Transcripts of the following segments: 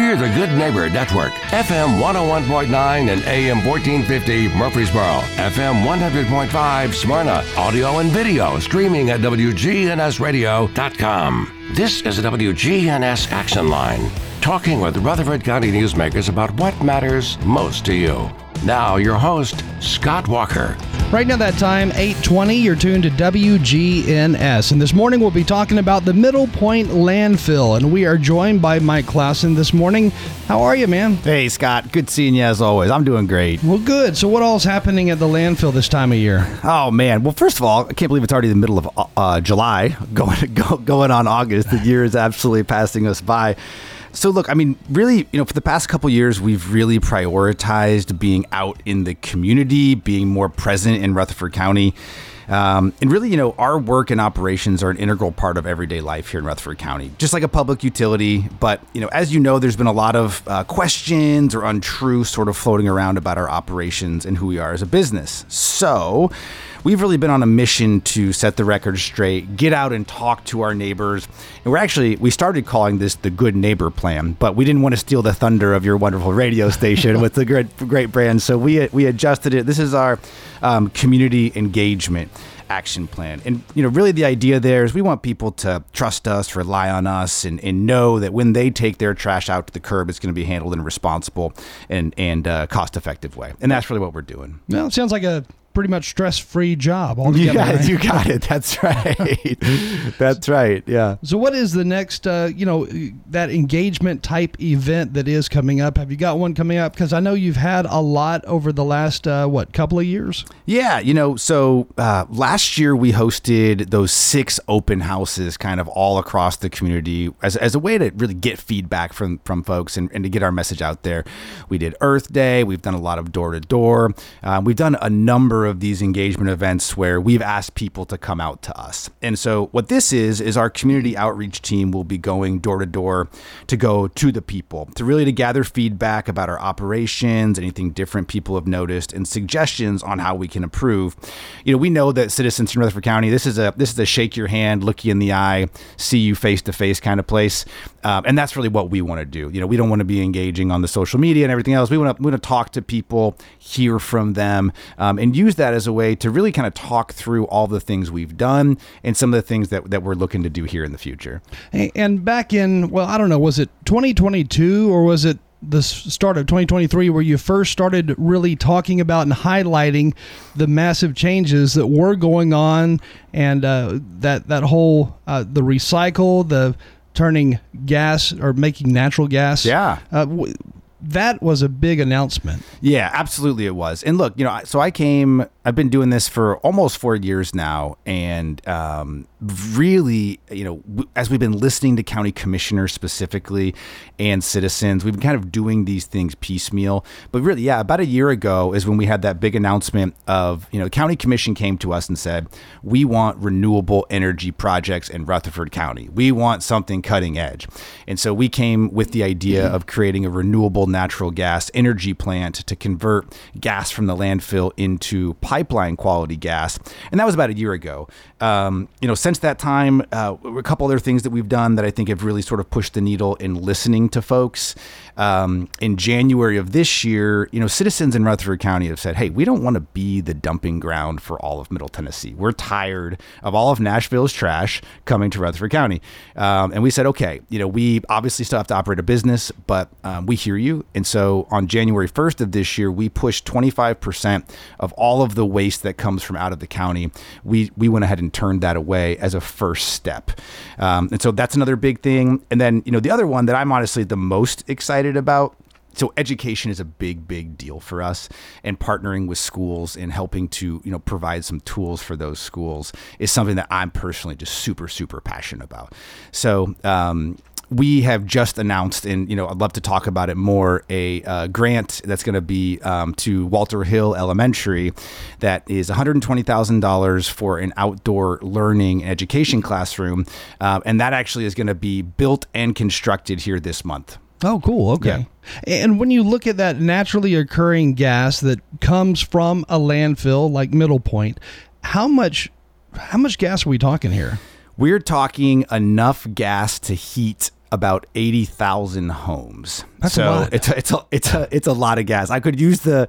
We're the Good Neighbor Network, FM 101.9 and AM 1450 Murfreesboro, FM 100.5 Smyrna, audio and video streaming at WGNSradio.com. This is the WGNS Action Line, talking with Rutherford County newsmakers about what matters most to you. Now, your host, Scott Walker. Right now, that time, 8:20, you're tuned to WGNS. And this morning, we'll be talking about the Middle Point landfill. And we are joined by Mike Clausen this morning. How are you, man? Hey, Scott. Good seeing you as always. I'm doing great. Well, good. So what all's happening at the landfill this time of year? Oh, man. Well, first of all, I can't believe it's already the middle of July, going on August. The year is absolutely passing us by. So look, I mean, really, for the past couple years, we've really prioritized being out in the community, being more present in Rutherford County. And really, our work and operations are an integral part of everyday life here in Rutherford County, just like a public utility. But, as you know, there's been a lot of questions or untruths sort of floating around about our operations and who we are as a business. So we've really been on a mission to set the record straight, get out and talk to our neighbors. And we started calling this the Good Neighbor Plan, but we didn't want to steal the thunder of your wonderful radio station with the great brand. So we adjusted it. This is our community engagement action plan. And, really the idea there is we want people to trust us, rely on us, and know that when they take their trash out to the curb, it's going to be handled in a responsible and cost-effective way. And that's really what we're doing. Well, it sounds like a pretty much stress-free job altogether. Yeah, right? You got it. That's right. That's right. Yeah. So what is the next, that engagement type event that is coming up? Have you got one coming up? Because I know you've had a lot over the last, couple of years? Yeah. So last year we hosted those 6 open houses kind of all across the community as a way to really get feedback from folks and to get our message out there. We did Earth Day. We've done a lot of door-to-door. We've done a number of these engagement events where we've asked people to come out to us. And so what this is our community outreach team will be going door to door to go to the people to gather feedback about our operations, anything different people have noticed, and suggestions on how we can improve. We know that citizens in Rutherford County, this is a shake your hand, look you in the eye, see you face to face kind of place. And that's really what we want to do. We don't want to be engaging on the social media and everything else. We want to talk to people, hear from them, and use that as a way to really kind of talk through all the things we've done and some of the things that we're looking to do here in the future. And back in, I don't know, was it 2022 or was it the start of 2023 where you first started really talking about and highlighting the massive changes that were going on and that whole, the recycle, the turning gas or making natural gas? Yeah. That was a big announcement. Yeah, absolutely it was. And look, so I've been doing this for almost 4 years now. And really, as we've been listening to county commissioners specifically and citizens, we've been kind of doing these things piecemeal. But really, yeah, about a year ago is when we had that big announcement of, county commission came to us and said, we want renewable energy projects in Rutherford County. We want something cutting edge. And so we came with the idea of creating a renewable natural gas energy plant to convert gas from the landfill into pipeline quality gas. And that was about a year ago. Since that time, a couple other things that we've done that I think have really sort of pushed the needle in listening to folks. In January of this year, citizens in Rutherford County have said, hey, we don't want to be the dumping ground for all of Middle Tennessee. We're tired of all of Nashville's trash coming to Rutherford County. And we said, okay, we obviously still have to operate a business, but we hear you. And so on January 1st of this year, we pushed 25% of all of the waste that comes from out of the county. We went ahead and turned that away as a first step. And so that's another big thing. And then, the other one that I'm honestly the most excited about. So education is a big, big deal for us, and partnering with schools and helping to, provide some tools for those schools is something that I'm personally just super, super passionate about. So, we have just announced, and I'd love to talk about it more, a grant that's going to be to Walter Hill Elementary that is $120,000 for an outdoor learning and education classroom, and that actually is going to be built and constructed here this month. Oh, cool. Okay. Yeah. And when you look at that naturally occurring gas that comes from a landfill like Middle Point, how much gas are we talking here? We're talking enough gas to heat about 80,000 homes. That's a lot. It's a lot of gas. I could use the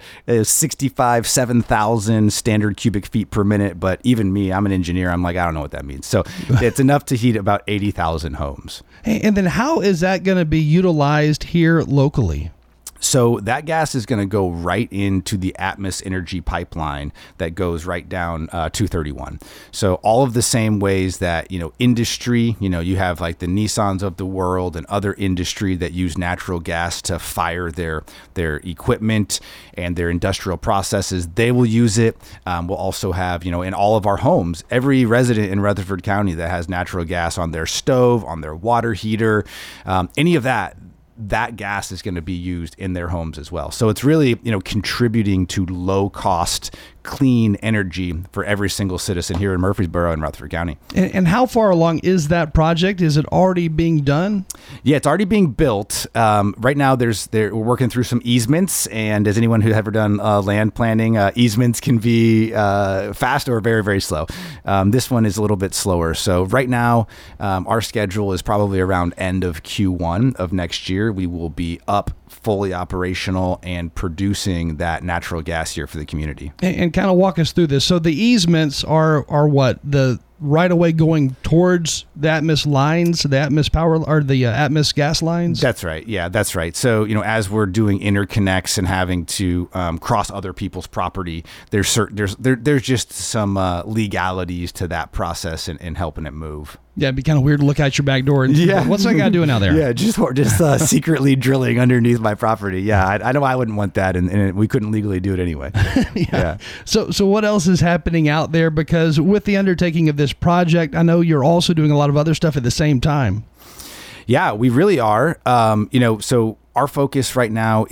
7,000 standard cubic feet per minute, but even me, I'm an engineer. I'm like, I don't know what that means. So it's enough to heat about 80,000 homes. And then how is that going to be utilized here locally? So that gas is going to go right into the Atmos Energy pipeline that goes right down 231. So all of the same ways that, industry, you have like the Nissans of the world and other industry that use natural gas to fire their equipment and their industrial processes, they will use it. We'll also have, in all of our homes, every resident in Rutherford County that has natural gas on their stove, on their water heater, any of that gas is going to be used in their homes as well. So it's really, contributing to low cost, clean energy for every single citizen here in Murfreesboro and Rutherford County. And how far along is that project? Is it already being done? Yeah, it's already being built. Right now, we're working through some easements. And as anyone who's ever done land planning, easements can be fast or very, very slow. This one is a little bit slower. So right now, our schedule is probably around end of Q1 of next year. We will be up, fully operational, and producing that natural gas here for the community. And kind of walk us through this. So the easements are what? The right away going towards the Atmos lines, the Atmos power, or the Atmos gas lines? That's right. Yeah, that's right. So, as we're doing interconnects and having to cross other people's property, there's just some legalities to that process and helping it move. Yeah, it'd be kind of weird to look out your back door and what's that guy doing out there? Yeah, just secretly drilling underneath my property. Yeah, I know I wouldn't want that, and we couldn't legally do it anyway. Yeah. So what else is happening out there? Because with the undertaking of this project, I know you're also doing a lot of other stuff at the same time. Yeah, we really are. So our focus right now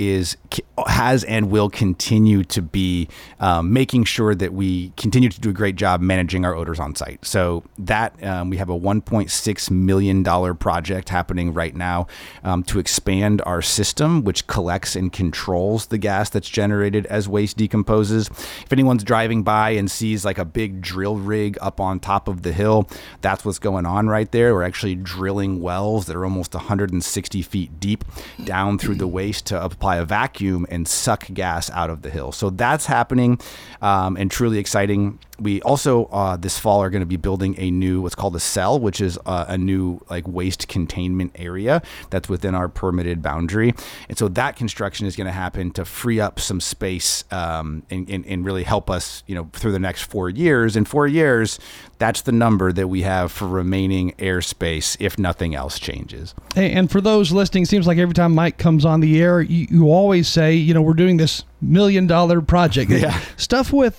has and will continue to be making sure that we continue to do a great job managing our odors on site. So that we have a $1.6 million project happening right now to expand our system, which collects and controls the gas that's generated as waste decomposes. If anyone's driving by and sees like a big drill rig up on top of the hill, that's what's going on right there. We're actually drilling wells that are almost 160 feet deep down through the waste to apply a vacuum and suck gas out of the hill. So that's happening and truly exciting. We also this fall are going to be building a new what's called a cell, which is a new like waste containment area that's within our permitted boundary. And so that construction is going to happen to free up some space and really help us, through the next 4 years. In 4 years, that's the number that we have for remaining airspace if nothing else changes. And for those listening, seems like every time Mike comes on the air, you always say, we're doing this $1 million project. Yeah. Stuff with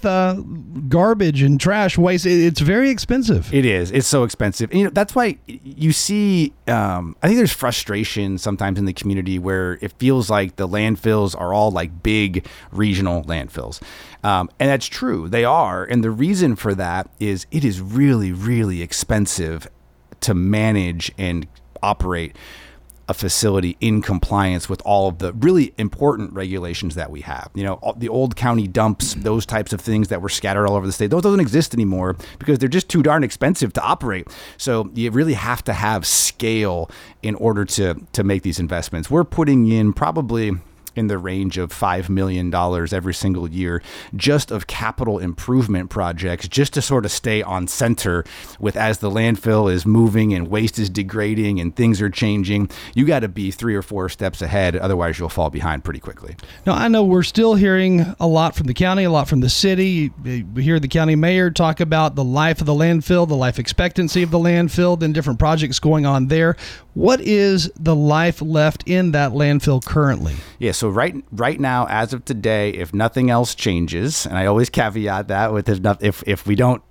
garbage and trash waste, it's very expensive. It is. It's so expensive. And, that's why you see, I think there's frustration sometimes in the community where it feels like the landfills are all like big regional landfills. And that's true. They are. And the reason for that is it is really, really expensive to manage and operate a facility in compliance with all of the really important regulations that we have. The old county dumps, those types of things that were scattered all over the state, those don't exist anymore because they're just too darn expensive to operate. So you really have to have scale in order to make these investments. We're putting in probably in the range of $5 million every single year just of capital improvement projects, just to sort of stay on center with as the landfill is moving and waste is degrading and things are changing. You got to be 3 or 4 steps ahead. Otherwise, you'll fall behind pretty quickly. Now, I know we're still hearing a lot from the county, a lot from the city. We hear the county mayor talk about the life of the landfill, the life expectancy of the landfill, then different projects going on there. What is the life left in that landfill currently? Yeah, so right now, as of today, if nothing else changes, and I always caveat that with if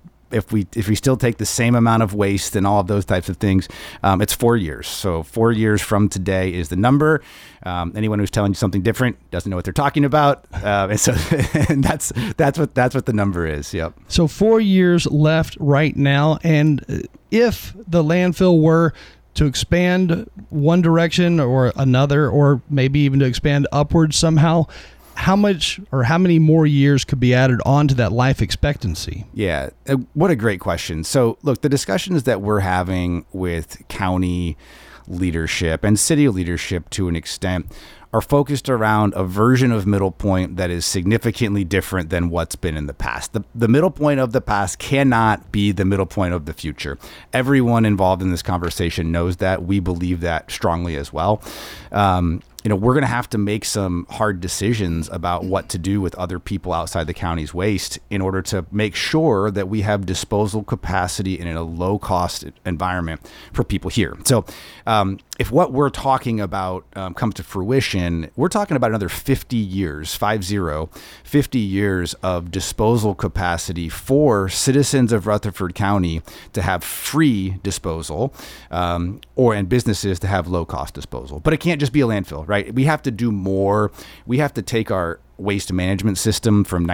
we still take the same amount of waste and all of those types of things, it's 4 years. So 4 years from today is the number. Anyone who's telling you something different doesn't know what they're talking about. And that's what the number is. Yep. So 4 years left right now. And if the landfill were to expand one direction or another, or maybe even to expand upwards somehow, how much or how many more years could be added on to that life expectancy? Yeah, what a great question. So look, the discussions that we're having with county leadership and city leadership to an extent are focused around a version of Middle Point that is significantly different than what's been in the past. The Middle Point of the past cannot be the Middle Point of the future. Everyone involved in this conversation knows that. We believe that strongly as well. We're going to have to make some hard decisions about what to do with other people outside the county's waste in order to make sure that we have disposal capacity in a low cost environment for people here. So if what we're talking about comes to fruition, we're talking about another 50 years, 50 years of disposal capacity for citizens of Rutherford County to have free disposal and businesses to have low cost disposal. But it can't just be a landfill, right? We have to do more. We have to take our waste management system from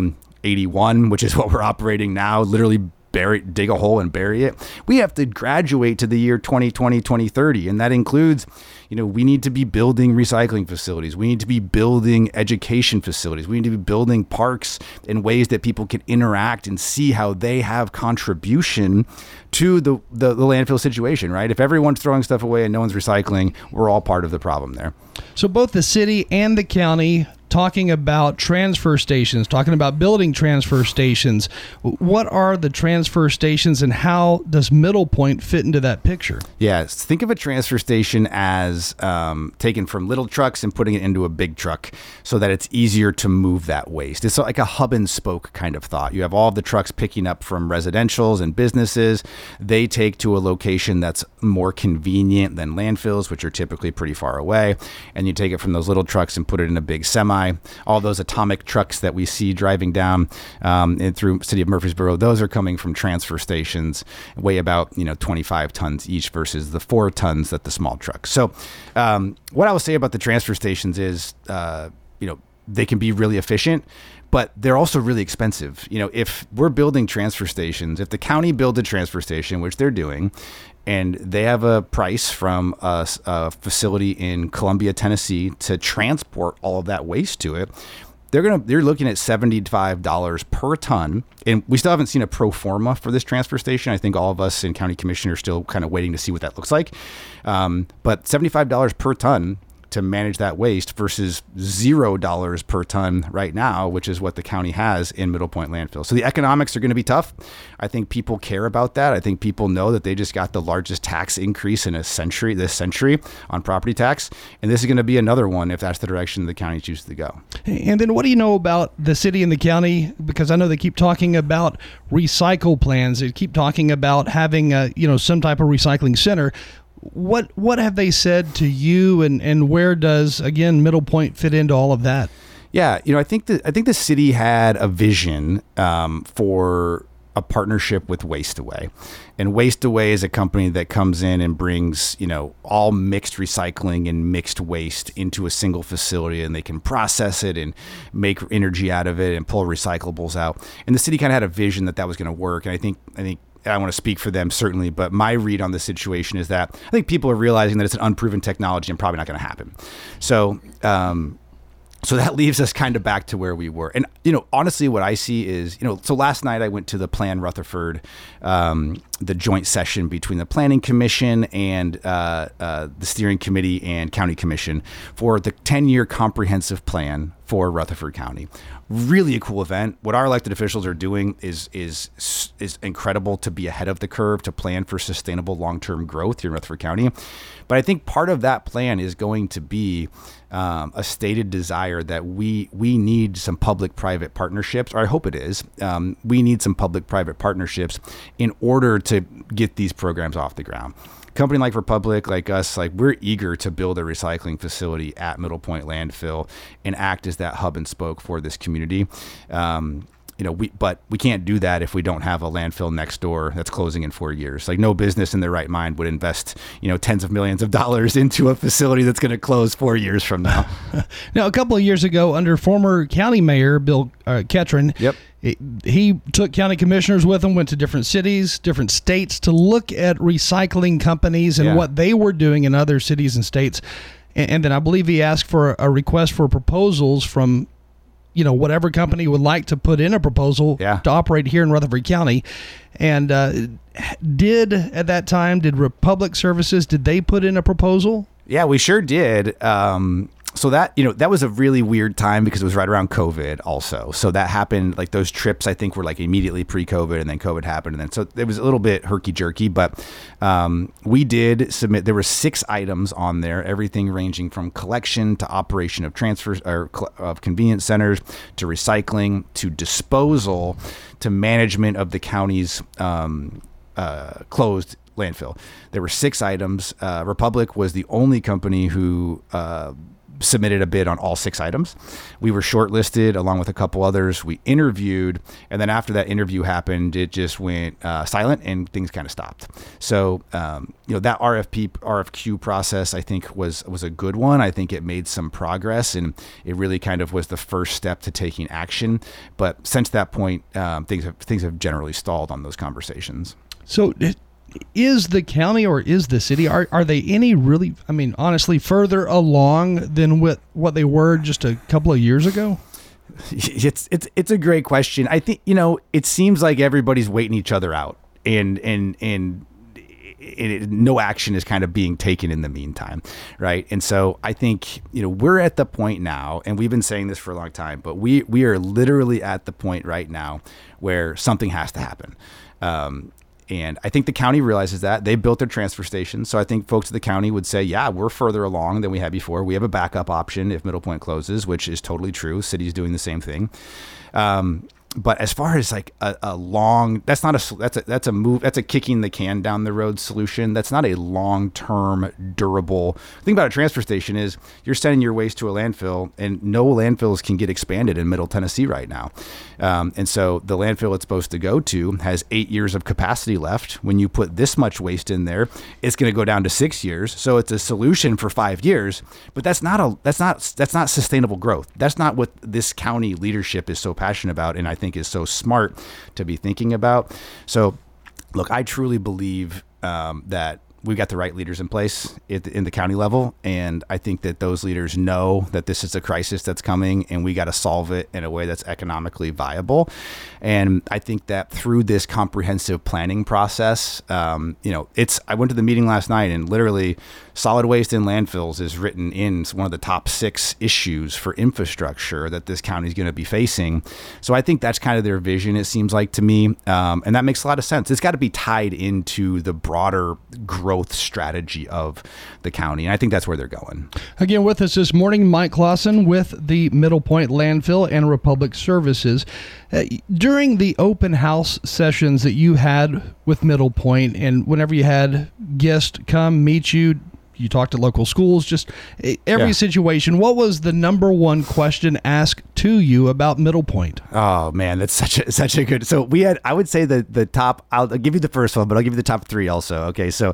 1981, which is what we're operating now, literally dig a hole and bury it. We have to graduate to the year 2020, 2030. And that includes, we need to be building recycling facilities. We need to be building education facilities. We need to be building parks in ways that people can interact and see how they have contribution to the landfill situation, right? If everyone's throwing stuff away and no one's recycling, we're all part of the problem there. So both the city and the county talking about transfer stations, talking about building transfer stations. What are the transfer stations and how does Middle Point fit into that picture? Yes, think of a transfer station as taken from little trucks and putting it into a big truck so that it's easier to move that waste. It's like a hub and spoke kind of thought. You have all of the trucks picking up from residentials and businesses. They take to a location that's more convenient than landfills, which are typically pretty far away. And you take it from those little trucks and put it in a big semi. All those atomic trucks that we see driving down and through city of Murfreesboro, those are coming from transfer stations, weigh about 25 tons each versus the 4 tons that the small trucks. So what I will say about the transfer stations is, they can be really efficient, but they're also really expensive. If we're building transfer stations, if the county builds a transfer station, which they're doing, and they have a price from a facility in Columbia, Tennessee to transport all of that waste to it, they're looking at $75 per ton. And we still haven't seen a pro forma for this transfer station. I think all of us in county commission are still kind of waiting to see what that looks like. But $75 per ton to manage that waste versus $0 per ton right now, which is what the county has in Middle Point landfill. So the economics are going to be tough. I think people care about that. I think people know that they just got the largest tax increase in this century on property tax. And this is going to be another one if that's the direction the county chooses to go. And then what do you know about the city and the county? Because I know they keep talking about recycle plans. They keep talking about having some type of recycling center. What have they said to you, and where does, again, Middle Point fit into all of that? Yeah, I think the city had a vision for a partnership with Waste Away. And Waste Away is a company that comes in and brings, all mixed recycling and mixed waste into a single facility, and they can process it and make energy out of it and pull recyclables out. And the city kind of had a vision that was going to work. And I think I want to speak for them certainly, but my read on the situation is that I think people are realizing that it's an unproven technology and probably not going to happen. So, so that leaves us kind of back to where we were. And, honestly, what I see is, so last night I went to the Plan Rutherford, the joint session between the Planning Commission and the Steering Committee and County Commission for the 10-year comprehensive plan for Rutherford County. Really a cool event. What our elected officials are doing is incredible to be ahead of the curve, to plan for sustainable long-term growth here in Rutherford County. But I think part of that plan is going to be a stated desire that we need some public-private partnerships, or I hope it is. We need some public-private partnerships in order to get these programs off the ground. Company like Republic, like us, we're eager to build a recycling facility at Middle Point landfill and act as that hub and spoke for this community. But we can't do that if we don't have a landfill next door that's closing in 4 years. No business in their right mind would invest, tens of millions of dollars into a facility that's going to close 4 years from now. Now, a couple of years ago, under former county mayor Bill Ketron, he took county commissioners with him, went to different cities, different states to look at recycling companies and what they were doing in other cities and states. And then I believe he asked for a request for proposals from whatever company would like to put in a proposal Yeah. to operate here in Rutherford County. And did Republic Services, did they put in a proposal? Yeah, we sure did. So that was a really weird time because it was right around COVID also. So that happened, like those trips I think were like immediately pre-COVID, and then COVID happened. And then so it was a little bit herky-jerky, but we did submit, there were 6 items on there, everything ranging from collection to operation of transfers or of convenience centers to recycling to disposal to management of the county's closed landfill. There were 6 items. Republic was the only company who submitted a bid on all 6 items. We were shortlisted along with a couple others. We interviewed, and then after that interview happened, it just went silent and things kind of stopped. So, that RFQ process, I think was a good one. I think it made some progress, and it really kind of was the first step to taking action. But since that point, things have generally stalled on those conversations. So is the county or is the city, are they any really, honestly, further along than what they were just a couple of years ago? It's a great question. I think, it seems like everybody's waiting each other out and no action is kind of being taken in the meantime. Right. And so I think, we're at the point now, and we've been saying this for a long time, but we are literally at the point right now where something has to happen. And I think the county realizes that. They built their transfer station. So I think folks at the county would say, yeah, we're further along than we had before. We have a backup option if Middle Point closes, which is totally true. City's doing the same thing. But as far as like a long, that's a move, that's a kicking the can down the road solution. That's not a long-term durable. The thing about a transfer station is you're sending your waste to a landfill, and no landfills can get expanded in Middle Tennessee right now. And so the landfill it's supposed to go to has 8 years of capacity left. When you put this much waste in there, it's going to go down to 6 years. So it's a solution for 5 years, but that's not sustainable growth. That's not what this county leadership is so passionate about, and I think is so smart to be thinking about. So look, I truly believe that we've got the right leaders in place in the county level. And I think that those leaders know that this is a crisis that's coming and we got to solve it in a way that's economically viable. And I think that through this comprehensive planning process, I went to the meeting last night and literally solid waste in landfills is written in one of the top 6 issues for infrastructure that this county is going to be facing. So I think that's kind of their vision, it seems like to me. And that makes a lot of sense. It's got to be tied into the broader growth strategy of the county. And I think that's where they're going. Again, with us this morning, Mike Clausen with the Middle Point Landfill and Republic Services. During the open house sessions that you had with Middle Point, and whenever you had guests come meet you, you talked to local schools, just every situation, what was the number one question asked to you about Middle Point? Oh man, that's such a good. So we had, I would say the top. I'll give you the first one, but I'll give you the top 3 also. Okay, so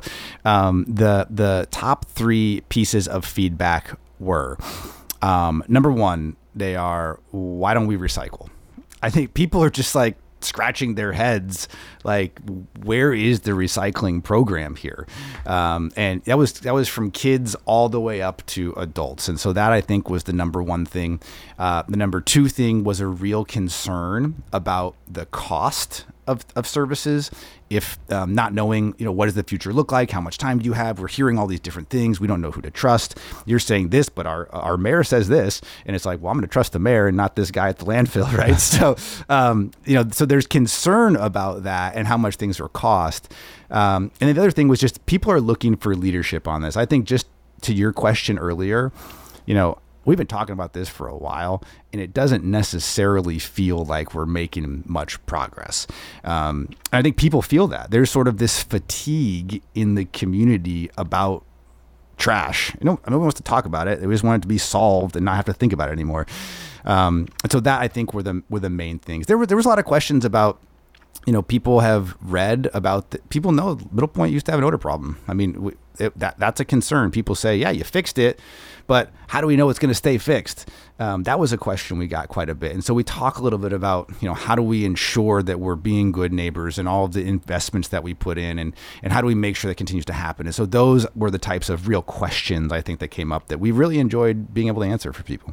the top 3 pieces of feedback were number 1. They are, why don't we recycle? I think people are just like scratching their heads, like, where is the recycling program here? And that was from kids all the way up to adults. And so that, I think, was the number 1 thing. The number 2 thing was a real concern about the cost of services. If not knowing, what does the future look like? How much time do you have? We're hearing all these different things. We don't know who to trust. You're saying this, but our mayor says this. And it's like, well, I'm going to trust the mayor and not this guy at the landfill, right? So, so there's concern about that and how much things are cost. And the other thing was just people are looking for leadership on this. I think just to your question earlier, we've been talking about this for a while, and it doesn't necessarily feel like we're making much progress. I think people feel that. There's sort of this fatigue in the community about trash. No one wants to talk about it. They just want it to be solved and not have to think about it anymore. And so that, I think, were the main things. There was a lot of questions about, people have read about, people know Middle Point used to have an odor problem. I mean, that's a concern. People say, yeah, you fixed it, but how do we know it's going to stay fixed? That was a question we got quite a bit. And so we talk a little bit about, how do we ensure that we're being good neighbors and all of the investments that we put in, and how do we make sure that continues to happen? And so those were the types of real questions, I think, that came up that we really enjoyed being able to answer for people.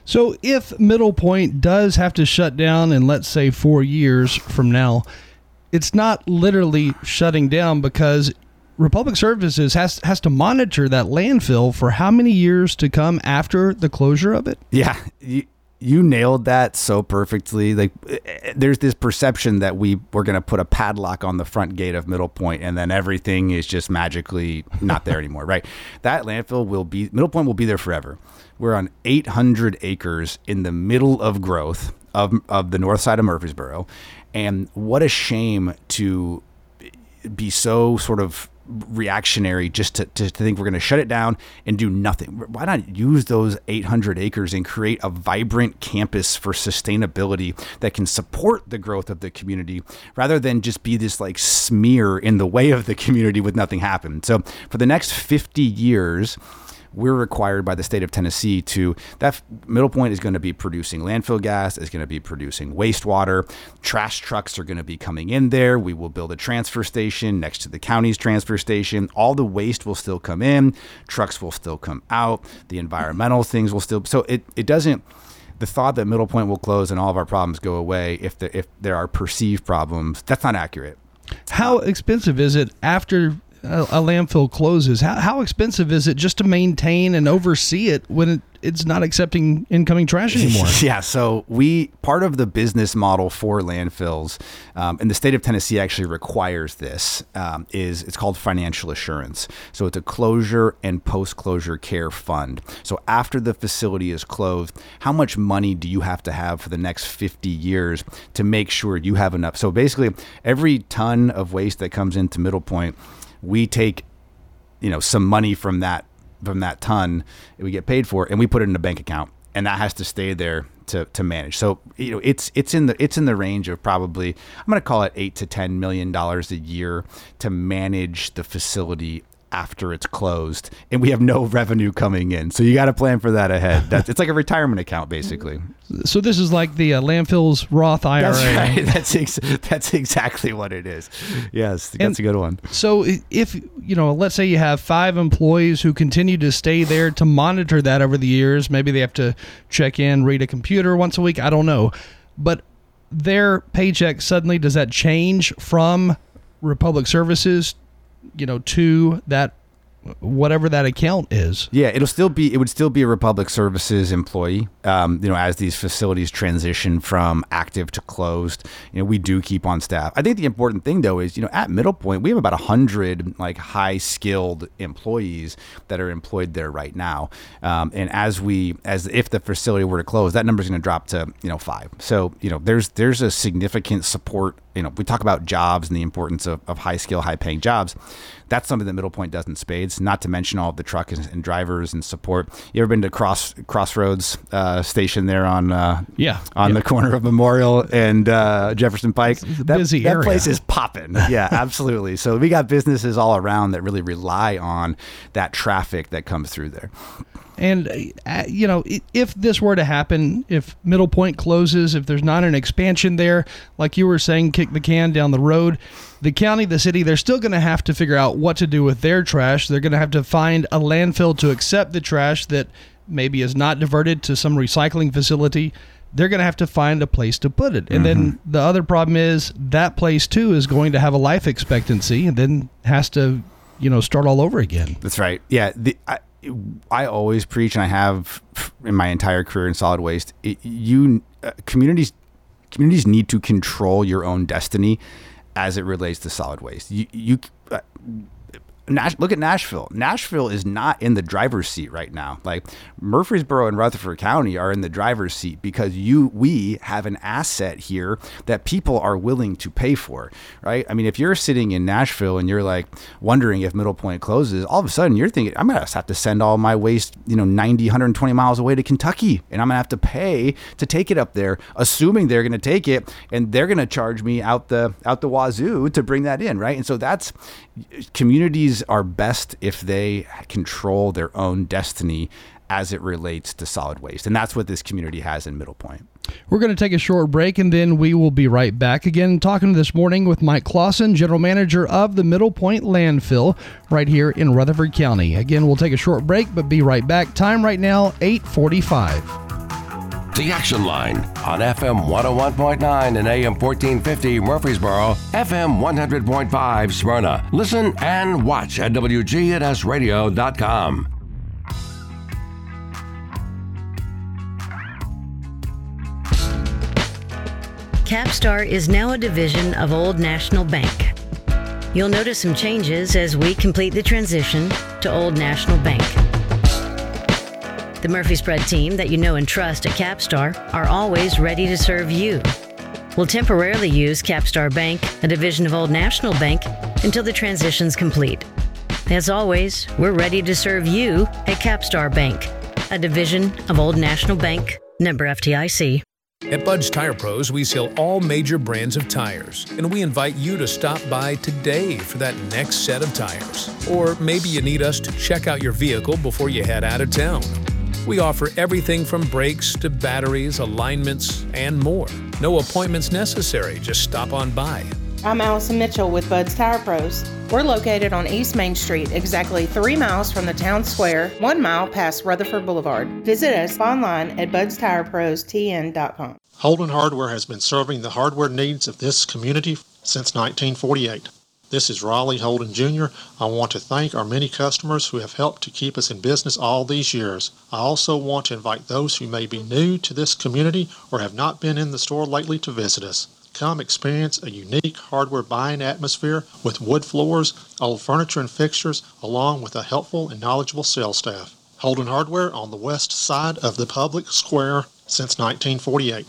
So if Middle Point does have to shut down in, let's say, 4 years from now, it's not literally shutting down, because Republic Services has to monitor that landfill for how many years to come after the closure of it? Yeah, you nailed that so perfectly. Like, there's this perception that we're going to put a padlock on the front gate of Middle Point, and then everything is just magically not there anymore, right? That landfill Middle Point will be there forever. We're on 800 acres in the middle of growth of the north side of Murfreesboro. And what a shame to be so sort of reactionary just to think we're going to shut it down and do nothing. Why not use those 800 acres and create a vibrant campus for sustainability that can support the growth of the community, rather than just be this like smear in the way of the community with nothing happen. So for the next 50 years, we're required by the state of Tennessee that Middle Point is going to be producing landfill gas, is going to be producing wastewater. Trash trucks are going to be coming in there. We will build a transfer station next to the county's transfer station. All the waste will still come in. Trucks will still come out. The environmental things will still. So it doesn't. The thought that Middle Point will close and all of our problems go away if there are perceived problems, that's not accurate. How expensive is it after a landfill closes? How expensive is it just to maintain and oversee it when it's not accepting incoming trash anymore? Yeah, so part of the business model for landfills, and the state of Tennessee actually requires this, it's called financial assurance. So it's a closure and post-closure care fund. So after the facility is closed, how much money do you have to have for the next 50 years to make sure you have enough? So basically, every ton of waste that comes into Middle Point, we take, some money from that ton that we get paid for, and we put it in a bank account, and that has to stay there to manage. So it's in the range of probably, I'm going to call it $8 to $10 million a year to manage the facility after it's closed, and we have no revenue coming in. So you got to plan for that ahead. It's like a retirement account, basically. So this is like the landfill's Roth IRA. That's right. That's exactly what it is. Yes, that's a good one. So if, let's say you have 5 employees who continue to stay there to monitor that over the years, maybe they have to check in, read a computer once a week, I don't know. But their paycheck suddenly, does that change from Republic Services to that, whatever that account is? Yeah, it would still be a Republic Services employee. As these facilities transition from active to closed, we do keep on staff. I think the important thing though is, at Middle Point, we have about 100 like high skilled employees that are employed there right now. And if the facility were to close, that number is going to drop to 5. So there's a significant support. We talk about jobs and the importance of high skill, high paying jobs. That's something that Middle Point does in spades, not to mention all of the truck and drivers and support. You ever been to Crossroads station there on the corner of Memorial and Jefferson Pike? That place is popping. Yeah, absolutely. So we got businesses all around that really rely on that traffic that comes through there. And, if this were to happen, if Middle Point closes, if there's not an expansion there, like you were saying, kick the can down the road, the county, the city, they're still going to have to figure out what to do with their trash. They're going to have to find a landfill to accept the trash that maybe is not diverted to some recycling facility. They're going to have to find a place to put it. And then the other problem is that place, too, is going to have a life expectancy and then has to, start all over again. That's right. Yeah. I always preach, and I have in my entire career in solid waste, communities need to control your own destiny as it relates to solid waste. Look at Nashville. Nashville is not in the driver's seat right now. Like Murfreesboro and Rutherford County are in the driver's seat because we have an asset here that people are willing to pay for, right? I mean, if you're sitting in Nashville and you're like wondering if Middle Point closes, all of a sudden you're thinking, I'm going to have to send all my waste, 90, 120 miles away to Kentucky, and I'm going to have to pay to take it up there, assuming they're going to take it, and they're going to charge me out the wazoo to bring that in, right? And so communities are best if they control their own destiny as it relates to solid waste. And that's what this community has in Middle Point. We're going to take a short break, and then we will be right back again talking this morning with Mike Clausen, General Manager of the Middle Point Landfill right here in Rutherford County. Again, we'll take a short break, but be right back. Time right now, 8:45. The Action Line on FM 101.9 and AM 1450 Murfreesboro, FM 100.5 Smyrna. Listen and watch at WGNSradio.com. Capstar is now a division of Old National Bank. You'll notice some changes as we complete the transition to Old National Bank. The Murphy Spread team that you know and trust at Capstar are always ready to serve you. We'll temporarily use Capstar Bank, a division of Old National Bank, until the transition's complete. As always, we're ready to serve you at Capstar Bank, a division of Old National Bank, member FDIC. At Bud's Tire Pros, we sell all major brands of tires, and we invite you to stop by today for that next set of tires. Or maybe you need us to check out your vehicle before you head out of town. We offer everything from brakes to batteries, alignments, and more. No appointments necessary, just stop on by. I'm Allison Mitchell with Bud's Tire Pros. We're located on East Main Street, exactly 3 miles from the town square, 1 mile past Rutherford Boulevard. Visit us online at budstirepros.tn.com. Holden Hardware has been serving the hardware needs of this community since 1948. This is Raleigh Holden Jr. I want to thank our many customers who have helped to keep us in business all these years. I also want to invite those who may be new to this community or have not been in the store lately to visit us. Come experience a unique hardware buying atmosphere with wood floors, old furniture and fixtures, along with a helpful and knowledgeable sales staff. Holden Hardware on the west side of the public square since 1948.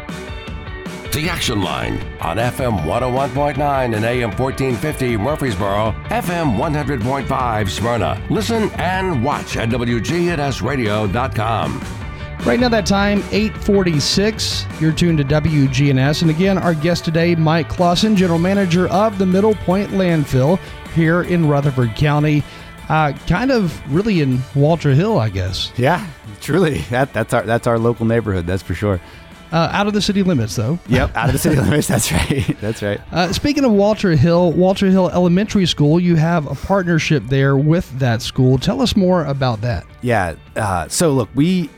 The Action Line on FM 101.9 and AM 1450 Murfreesboro, FM 100.5 Smyrna. Listen and watch at WGNSradio.com. Right now, that time, 8:46. You're tuned to WGNS. And again, our guest today, Mike Clausen, General Manager of the Middle Point Landfill here in Rutherford County. Kind of really in Walter Hill, I guess. Yeah, truly. That's our local neighborhood, that's for sure. Out of the city limits, though. Yep, out of the city limits. That's right. That's right. Speaking of Walter Hill Elementary School, you have a partnership there with that school. Tell us more about that. Yeah. So look,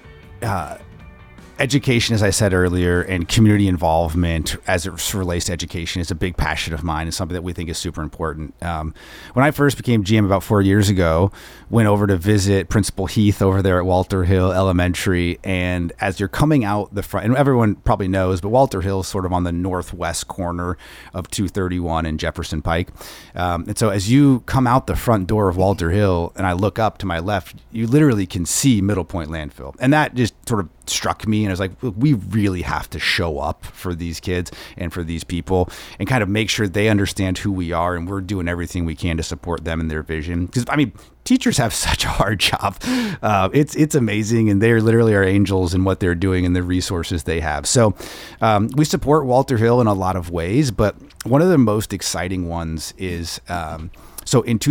education, as I said earlier, and community involvement as it relates to education is a big passion of mine and something that we think is super important. When I first became GM about 4 years ago, went over to visit Principal Heath over there at Walter Hill Elementary. And as you're coming out the front, and everyone probably knows, but Walter Hill is sort of on the northwest corner of 231 and Jefferson Pike. And so as you come out the front door of Walter Hill and I look up to my left, you literally can see Middle Point Landfill. And that just sort of struck me, and I was like, look, we really have to show up for these kids and for these people and kind of make sure they understand who we are, and we're doing everything we can to support them in their vision. Because I mean, teachers have such a hard job. It's amazing, and they're literally our angels in what they're doing and the resources they have. So we support Walter Hill in a lot of ways, but one of the most exciting ones is so in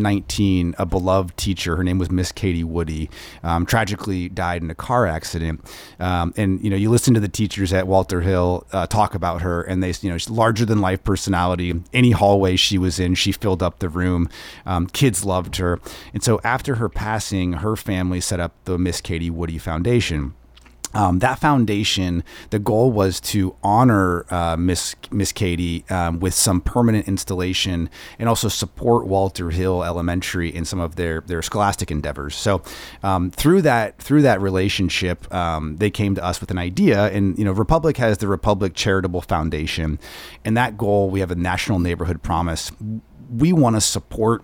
2019, a beloved teacher, her name was Miss Katie Woody, tragically died in a car accident. And, you listen to the teachers at Walter Hill talk about her, and they, she's larger than life personality. Any hallway she was in, she filled up the room. Kids loved her. And so after her passing, her family set up the Miss Katie Woody Foundation. That foundation, the goal was to honor Miss Katie with some permanent installation and also support Walter Hill Elementary in some of their scholastic endeavors. So through that relationship, they came to us with an idea. And Republic has the Republic Charitable Foundation, and that goal, we have a national neighborhood promise. We want to support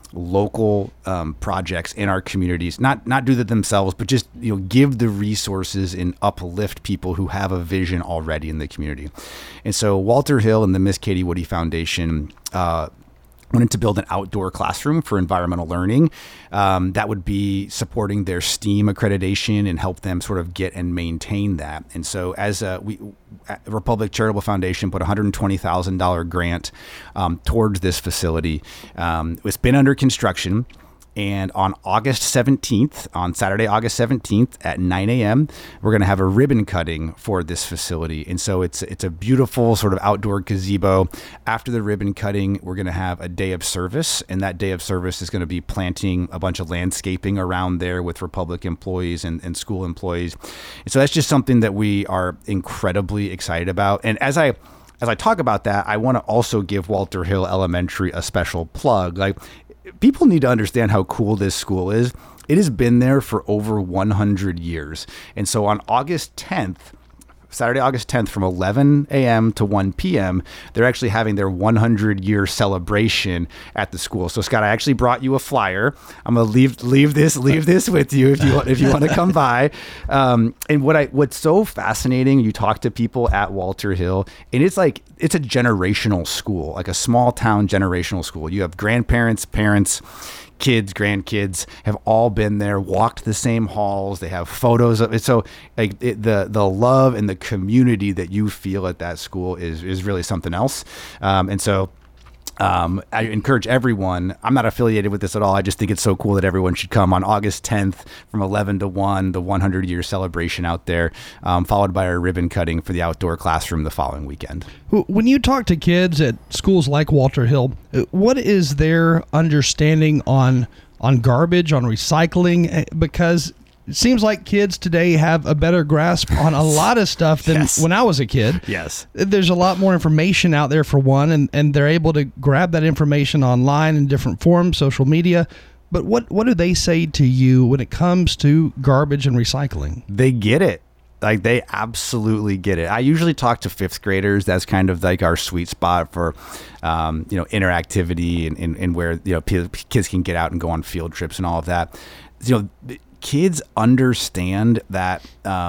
local projects in our communities, not do that themselves, but just give the resources and uplift people who have a vision already in the community. And so Walter Hill and the Miss Katie Woody Foundation wanted to build an outdoor classroom for environmental learning that would be supporting their STEAM accreditation and help them sort of get and maintain that. And so as Republic Charitable Foundation put a $120,000 grant towards this facility. It's been under construction. And on August 17th, on Saturday, August 17th at 9 a.m., we're going to have a ribbon cutting for this facility. And so it's a beautiful sort of outdoor gazebo. After the ribbon cutting, we're going to have a day of service. And that day of service is going to be planting a bunch of landscaping around there with Republic employees and school employees. And so that's just something that we are incredibly excited about. And as I talk about that, I want to also give Walter Hill Elementary a special plug. Like, people need to understand how cool this school is. It has been there for over 100 years. And so on August 10th, Saturday, August 10th, from 11 a.m. to 1 p.m., they're actually having their 100-year celebration at the school. So, Scott, I actually brought you a flyer. I'm gonna leave this with you if you want to come by. And what's so fascinating, you talk to people at Walter Hill, and it's a generational school, like a small town generational school. You have grandparents, parents, kids, grandkids have all been there, walked the same halls. They have photos of it. So the love and the community that you feel at that school is really something else. I encourage everyone. I'm not affiliated with this at all. I just think it's so cool that everyone should come on August 10th from 11 to 1, the 100-year celebration out there, followed by our ribbon cutting for the outdoor classroom the following weekend. When you talk to kids at schools like Walter Hill, what is their understanding on garbage, on recycling? Because it seems like kids today have a better grasp on a lot of stuff than when I was a kid. Yes. There's a lot more information out there for one, and they're able to grab that information online in different forms, social media. But what do they say to you when it comes to garbage and recycling? They get it. Like, they absolutely get it. I usually talk to fifth graders. That's kind of like our sweet spot for, interactivity and where, kids can get out and go on field trips and all of that. Kids understand that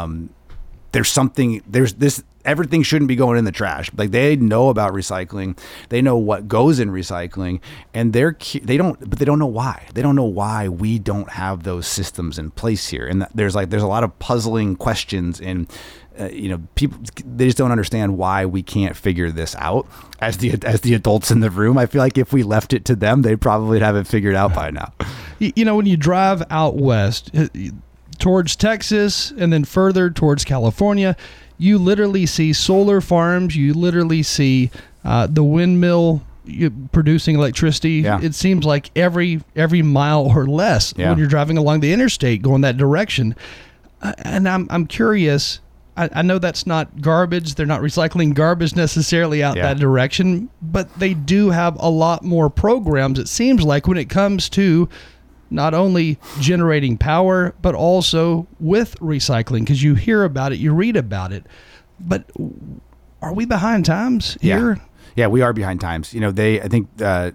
everything shouldn't be going in the trash. Like, they know about recycling. They know what goes in recycling, and they don't know why. They don't know why we don't have those systems in place here. And there's a lot of puzzling questions, and people, they just don't understand why we can't figure this out as the adults in the room. I feel like if we left it to them, they'd probably have it figured out by now. When you drive out west towards Texas and then further towards California, you literally see solar farms. You literally see the windmill producing electricity. Yeah. It seems like every mile or less when you're driving along the interstate going that direction. And I'm curious. I know that's not garbage. They're not recycling garbage necessarily out that direction, but they do have a lot more programs, it seems like, when it comes to not only generating power, but also with recycling, because you hear about it, you read about it. But are we behind times here? Yeah, we are behind times. The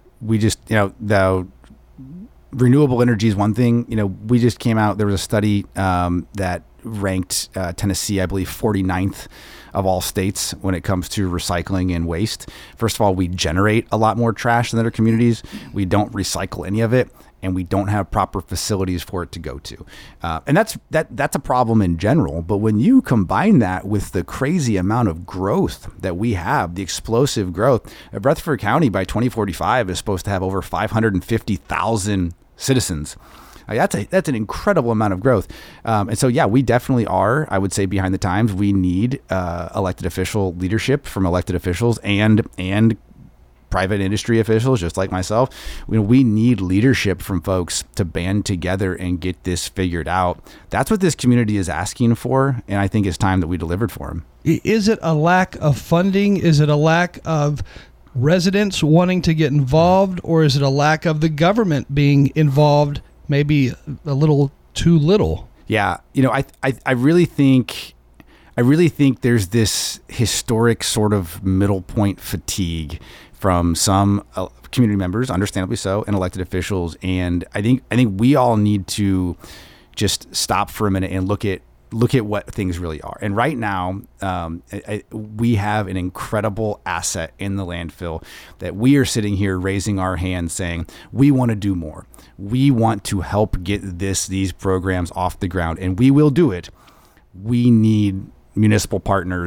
renewable energy is one thing. We just came out, there was a study that ranked Tennessee, I believe, 49th of all states when it comes to recycling and waste. First of all, we generate a lot more trash than other communities. We don't recycle any of it, and we don't have proper facilities for it to go to. And that's a problem in general. But when you combine that with the crazy amount of growth that we have, the explosive growth, Rutherford County by 2045 is supposed to have over 550,000 citizens. That's an incredible amount of growth. And so, we definitely are, I would say, behind the times. We need elected official leadership from elected officials and private industry officials, just like myself. We need leadership from folks to band together and get this figured out. That's what this community is asking for, and I think it's time that we delivered for them. Is it a lack of funding? Is it a lack of residents wanting to get involved? Or is it a lack of the government being involved, maybe a little too little? Yeah, I really think there's this historic sort of middle point fatigue from some community members, understandably so, and elected officials. And I think we all need to just stop for a minute and look at what things really are. And right now, we have an incredible asset in the landfill that we are sitting here raising our hands saying, we want to do more. We want to help get these programs off the ground, and we will do it. We need municipal partners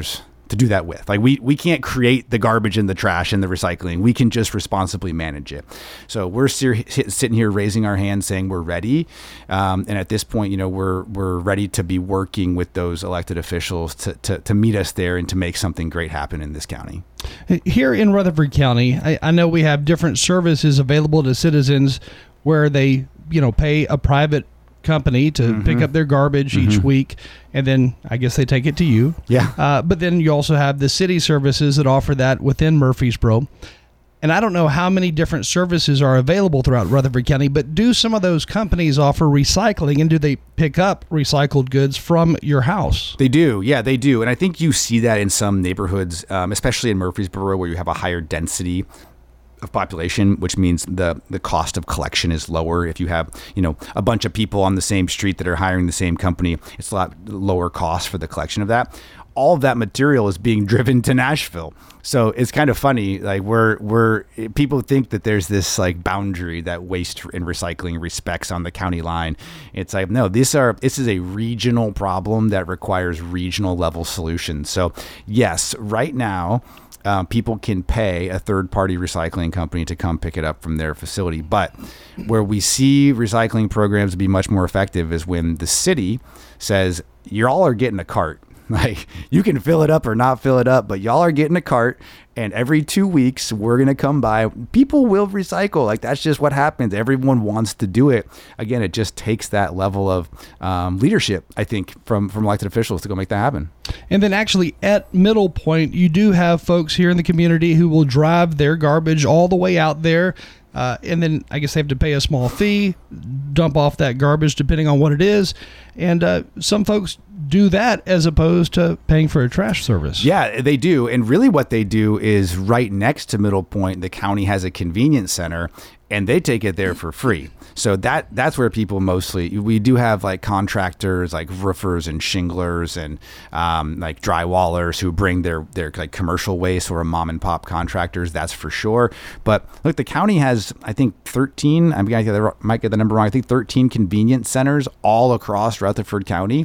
to do that with. Like we can't create the garbage and the trash and the recycling. We can just responsibly manage it. So we're sitting here raising our hands saying we're ready. And at this point, we're ready to be working with those elected officials to meet us there and to make something great happen in this county. Here in Rutherford County, I know we have different services available to citizens where they, pay a private company to pick up their garbage each week, and then I guess they take it to you. Yeah. But then you also have the city services that offer that within Murfreesboro. And I don't know how many different services are available throughout Rutherford County, but do some of those companies offer recycling, and do they pick up recycled goods from your house? They do. Yeah, they do. And I think you see that in some neighborhoods, especially in Murfreesboro, where you have a higher density of population, which means the cost of collection is lower. If you have, a bunch of people on the same street that are hiring the same company, it's a lot lower cost for the collection of that. All of that material is being driven to Nashville. So it's kind of funny. Like we're people think that there's this like boundary that waste and recycling respects on the county line. It's like, no, this is a regional problem that requires regional level solutions. So yes, right now, people can pay a third-party recycling company to come pick it up from their facility. But where we see recycling programs be much more effective is when the city says, you all are getting a cart. Like, you can fill it up or not fill it up, but y'all are getting a cart, and every 2 weeks we're going to come by. People will recycle. Like, that's just what happens. Everyone wants to do it. Again, it just takes that level of leadership, I think, from elected officials to go make that happen. And then actually at Middle Point, you do have folks here in the community who will drive their garbage all the way out there. And then I guess they have to pay a small fee, dump off that garbage depending on what it is. And some folks do that as opposed to paying for a trash service. Yeah, they do. And really what they do is right next to Middle Point, the county has a convenience center, and they take it there for free. So that's where people mostly, we do have like contractors like roofers and shinglers and like drywallers who bring their like commercial waste, or mom and pop contractors, that's for sure. But look, the county has, I think 13, I might get the number wrong, I think 13 convenience centers all across Rutherford County.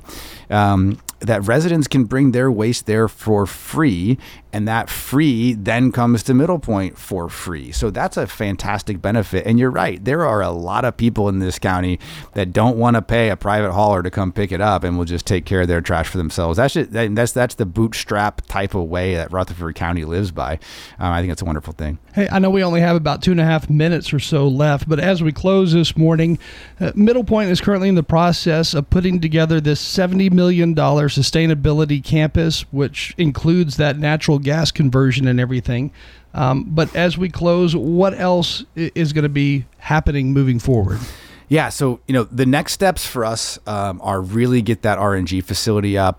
That residents can bring their waste there for free, and that free then comes to Middle Point for free. So that's a fantastic benefit. And you're right, there are a lot of people in this county that don't want to pay a private hauler to come pick it up and will just take care of their trash for themselves. That's the bootstrap type of way that Rutherford County lives by. I think it's a wonderful thing. Hey, I know we only have about 2.5 minutes or so left, but as we close this morning, Middle Point is currently in the process of putting together this $70 million sustainability campus, which includes that natural gas conversion and everything. But as we close, what else is going to be happening moving forward? Yeah, so the next steps for us are really get that RNG facility up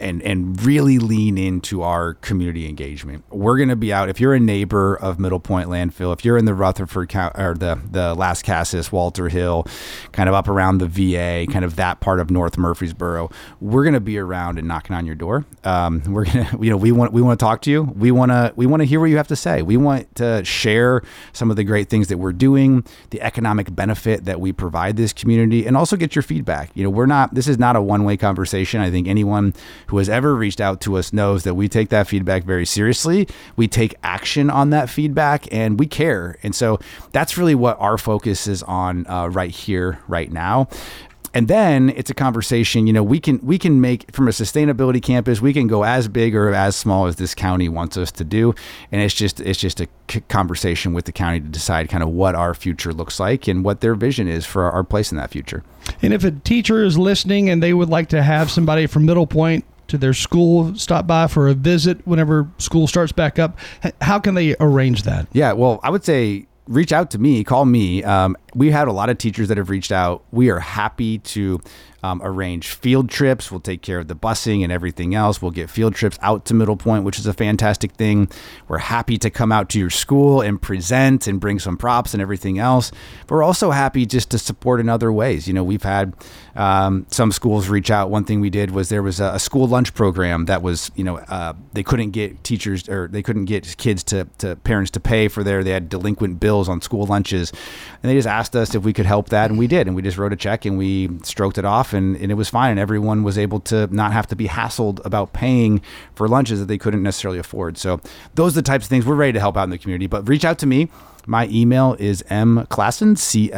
and really lean into our community engagement. We're going to be out. If you're a neighbor of Middle Point Landfill, if you're in the Rutherford or the Las Casas, Walter Hill, kind of up around the VA, kind of that part of North Murfreesboro, we're going to be around and knocking on your door. We're going to, we want to talk to you. We want to hear what you have to say. We want to share some of the great things that we're doing, the economic benefit that we provide this community, and also get your feedback. This is not a one-way conversation. I think anyone who has ever reached out to us knows that we take that feedback very seriously. We take action on that feedback, and we care. And so that's really what our focus is on right here, right now. And then it's a conversation, we can make from a sustainability campus, we can go as big or as small as this county wants us to do. And it's just a conversation with the county to decide kind of what our future looks like and what their vision is for our place in that future. And if a teacher is listening and they would like to have somebody from Middle Point to their school stop by for a visit whenever school starts back up, how can they arrange that? Yeah, well, I would say reach out to me, call me. We had a lot of teachers that have reached out. We are happy to arrange field trips. We'll take care of the busing and everything else. We'll get field trips out to Middle Point, which is a fantastic thing. We're happy to come out to your school and present and bring some props and everything else. But we're also happy just to support in other ways. We've had Some schools reach out. One thing we did was there was a school lunch program that was, they couldn't get teachers or they couldn't get kids to parents to pay for they had delinquent bills on school lunches. And they just asked us if we could help that. And we did. And we just wrote a check and we stroked it off and it was fine. And everyone was able to not have to be hassled about paying for lunches that they couldn't necessarily afford. So those are the types of things we're ready to help out in the community. But reach out to me. My email is mclassen,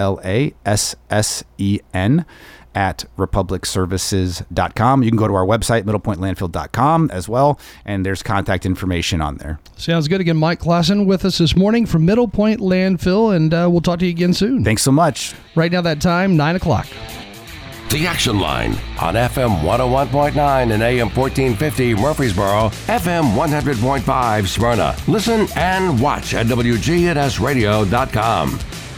CLASSEN, at republicservices.com. You can go to our website, middlepointlandfill.com as well, and there's contact information on there. Sounds good. Again, Mike Klassen with us this morning from Middle Point Landfill, and we'll talk to you again soon. Thanks so much. Right now, that time, 9 o'clock. The Action Line on FM 101.9 and AM 1450 Murfreesboro, FM 100.5 Smyrna. Listen and watch at WGNSradio.com.